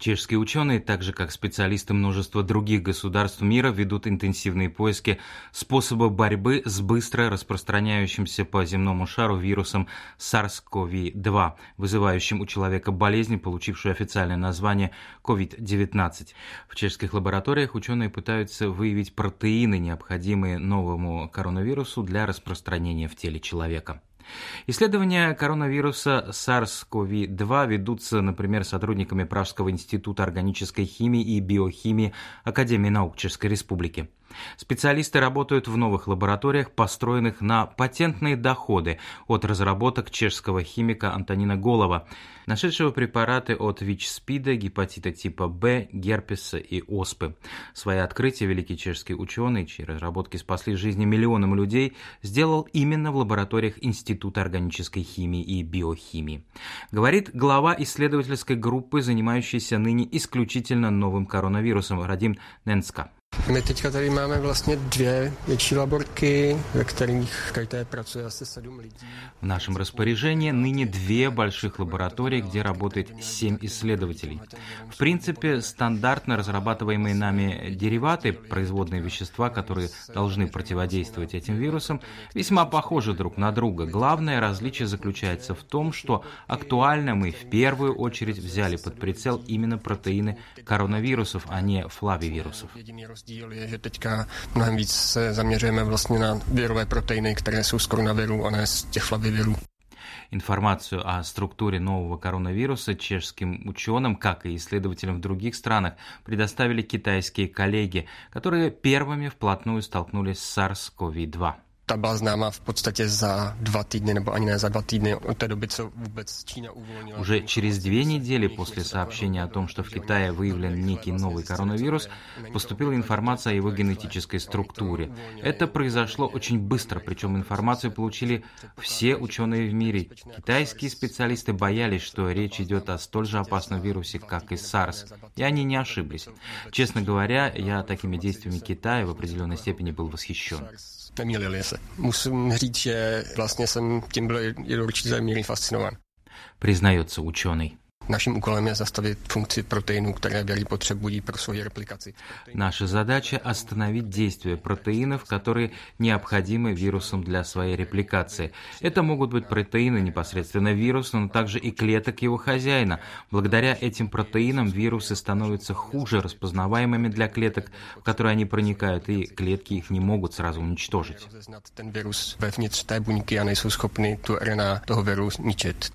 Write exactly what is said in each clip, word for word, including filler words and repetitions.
Чешские ученые, так же как специалисты множества других государств мира, ведут интенсивные поиски способа борьбы с быстро распространяющимся по земному шару вирусом сарс ков два, вызывающим у человека болезнь, получившую официальное название ковид девятнадцать. В чешских лабораториях ученые пытаются выявить протеины, необходимые новому коронавирусу для распространения в теле человека. Исследования коронавируса сарс ков два ведутся, например, сотрудниками Пражского института органической химии и биохимии Академии наук Чешской Республики. Специалисты работают в новых лабораториях, построенных на патентные доходы от разработок чешского химика Антонина Голова, нашедшего препараты от ВИЧ-СПИДа, гепатита типа Б, герпеса и оспы. Свои открытия великий чешский ученый, чьи разработки спасли жизни миллионам людей, сделал именно в лабораториях Института органической химии и биохимии. Говорит глава исследовательской группы, занимающейся ныне исключительно новым коронавирусом, Radim Nenska. My teďka tady máme vlastně dvě větší laborky, ve kterých každé pracuje asi sedm lidí. В нашем распоряжении ныне две больших лаборатории, где работает семь исследователей. В принципе, стандартно разрабатываемые нами дериваты, производные вещества, которые должны противодействовать этим вирусам, весьма похожи друг на друга. Главное различие заключается в том, что актуально мы в первую очередь взяли под прицел именно протеины коронавирусов, а не флавивирусов. Rozdíl je, že teďka mnohem víc se zaměřujeme vlastně na virové proteiny, které jsou z koronaviru a ne z těch flavivirů. Информацию о структуре нового коронавируса чешским ученым, как и исследователям в других странах, предоставили китайские коллеги, которые первыми вплотную столкнулись с сарс ков два. Ta byla známa v podstatě za dva týdny, nebo ani ne za dva týdny od té doby, co vůbec Čína uvolnila. Уже через две недели после сообщения о том, что в Китае выявлен некий новый коронавирус, поступила информация о его генетической структуре. Это произошло очень быстро, причем информацию получили все ученые в мире. Китайские специалисты боялись, что речь идет о столь же опасном вирусе, как и SARS, и они не ошиблись. Честно говоря, я такими действиями Китая в определенной степени был восхищен. Nemýlili se. Musím říct, že vlastně jsem tím byl i do určité míry fascinován. Признается ученый. Naším úkolem je zastavit funkci proteinů, které viry potřebují pro svoji replikaci. Наша задача – остановить действие протеинов, которые необходимы вирусам для своей репликации. Это могут быть протеины непосредственно вируса, но также и клеток его хозяина. Благодаря этим протеинам вирусы становятся хуже распознаваемыми для клеток, в которые они проникают, и клетки их не могут сразу уничтожить. Ten virus vevnitř té buňky a nejsou schopni tu эр эн эй toho viru ničit.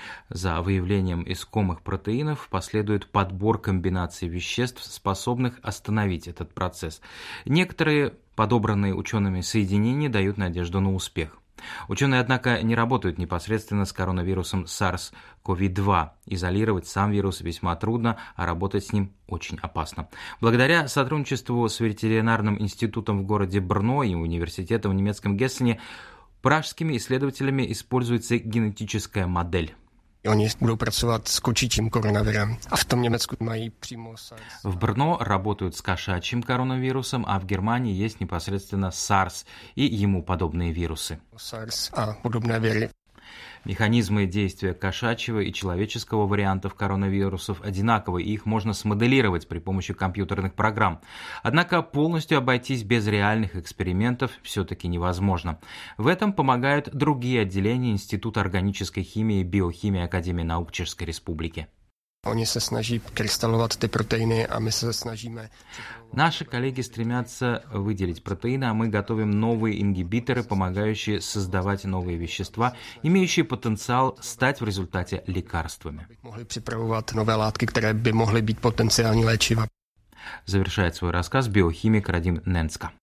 За выявлением искомых протеинов последует подбор комбинаций веществ, способных остановить этот процесс. Некоторые подобранные учеными соединения дают надежду на успех. Ученые, однако, не работают непосредственно с коронавирусом сарс ков два. Изолировать сам вирус весьма трудно, а работать с ним очень опасно. Благодаря сотрудничеству с ветеринарным институтом в городе Брно и университетом в немецком Гессене пражскими исследователями используется генетическая модель. Oni budou pracovat s kočičím koronavirem. A v tom Německu mají přímo SARS. В Брно работают с кошачьим коронавирусом, а в Германии есть непосредственно SARS и ему подобные вирусы. SARS a podobné viry. Механизмы действия кошачьего и человеческого вариантов коронавирусов одинаковы, и их можно смоделировать при помощи компьютерных программ. Однако полностью обойтись без реальных экспериментов все-таки невозможно. В этом помогают другие отделения Института органической химии и биохимии Академии наук Чешской Республики. Oni se snaží krystalovat ty proteiny a my se snažíme... Наши коллеги стремятся выделить протеины, а мы готовим новые ингибиторы, помогающие создавать новые вещества, имеющие потенциал стать в результате лекарствами. Mohli připravovat nové látky, které by mohly být potenciální léčiva. Завершает свой рассказ биохимик Radim Nenska.